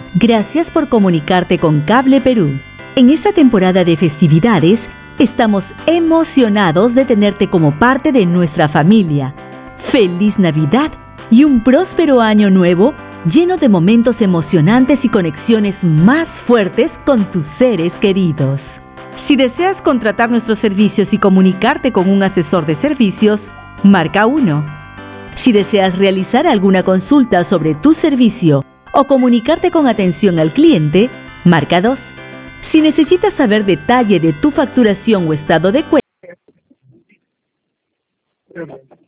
Gracias por comunicarte con Cable Perú. En esta temporada de festividades, estamos emocionados de tenerte como parte de nuestra familia. ¡Feliz Navidad y un próspero año nuevo lleno de momentos emocionantes y conexiones más fuertes con tus seres queridos! Si deseas contratar nuestros servicios y comunicarte con un asesor de servicios, marca 1. Si deseas realizar alguna consulta sobre tu servicio o comunicarte con atención al cliente, marca 2. Si necesitas saber detalle de tu facturación o estado de cuenta,